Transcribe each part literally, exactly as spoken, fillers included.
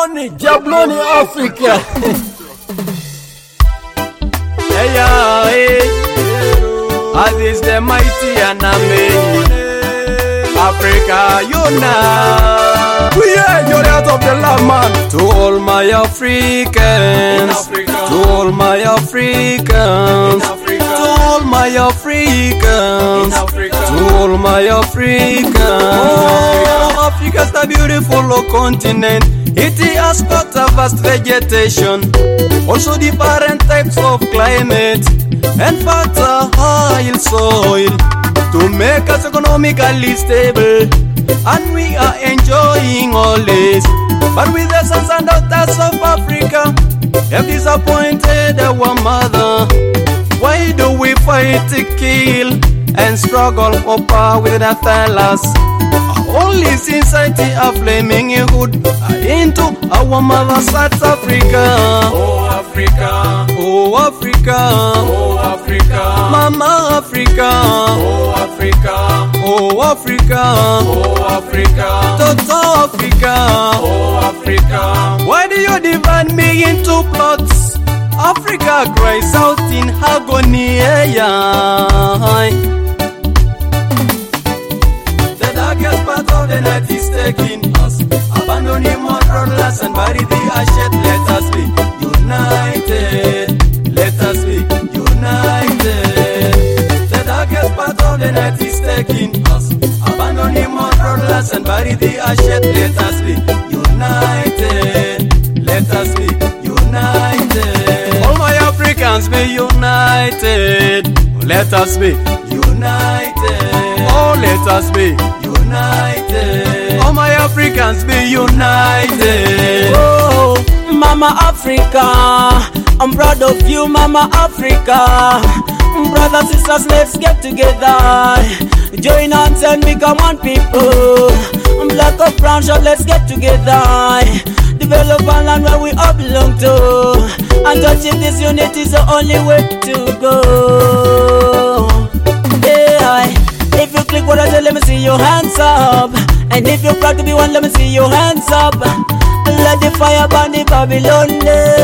Jabloni, Jabloni Africa. Hey, yeah, hey. As is the mighty and amazing Africa, unite. We are your out of the land, man. To all my Africans, to all my Africans, to all my Africans, to all my Africans. Oh, Africa's a beautiful continent. It has got a vast vegetation, also different types of climate and fertile soil to make us economically stable. And we are enjoying all this, but with the sons and daughters of Africa have disappointed our mother. Why do we fight to kill and struggle for power with the fellas? Only society of flaming hood into our mother South Africa. Oh Africa, oh Africa, oh Africa, Mama Africa, oh Africa, oh Africa, oh Africa, Toto Africa, oh Africa. Why do you divide me into plots? Africa cries out in agony. The darkest part of the night is taking us. Abandon him on roadless and bury the ashes. Let us be united. Let us be united. The darkest part of the night is taking us. Abandon him on roadless and bury the ashes. Let us be united. Let us be united. All my Africans be united. Let us be united. Oh, let us be united. All my Africans be united. Oh, Mama Africa, I'm proud of you, Mama Africa. Brothers, sisters, let's get together. Join hands and become one people. Black or brown, short, let's get together. Develop a land where we all belong to. And touching this unity is the only way to go. Yeah, if you click what I say, let me see your hands up. And if you're proud to be one, let me see your hands up. Let the fire burn the Babylon.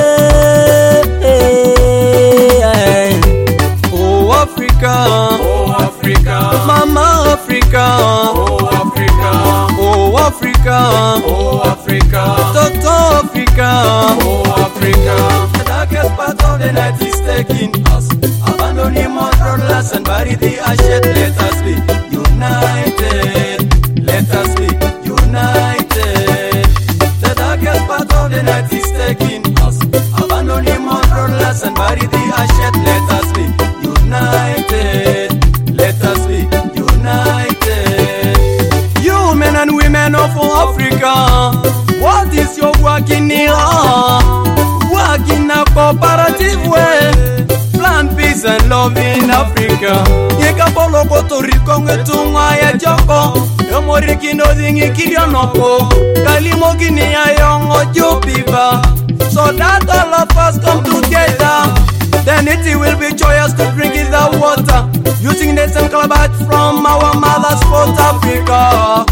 Yeah. Oh Africa, oh Africa, Mama Africa, oh Africa, oh Africa, oh Africa, Toto Africa, oh Africa. The darkest part of the night is taking us. Abandon him on roadless and bury the ashes. Let us be united. Let us be united. The darkest part of the night is taking us. Abandon him on roadless and bury the ashes. Let us be united. Let us be united. You men and women of Africa, what is your work in here? Work in a cooperative way. Plant peace and love in Africa. Yeka polo Puerto Rico ngetunga ya joko. Yomoriki no zingi kirionoko. Kalimo gini ya yongo jupiva. So that all of us come together. Then it will be joyous to drink in the water. Using the same calabash from our mother's South Africa.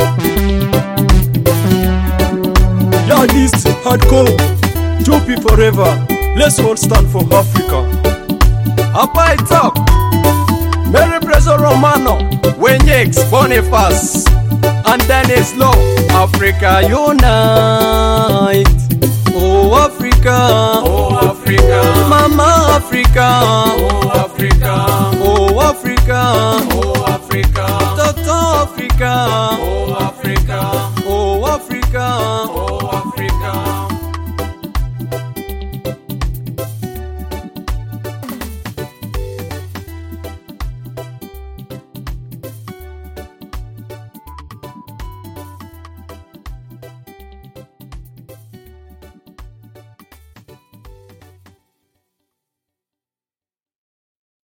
Yeah, this hardcore. Jupi forever. Let's all stand for Africa. Up I talk. Mary Preso Romano, Wenyex Boniface, and Dennis Law. Africa unite.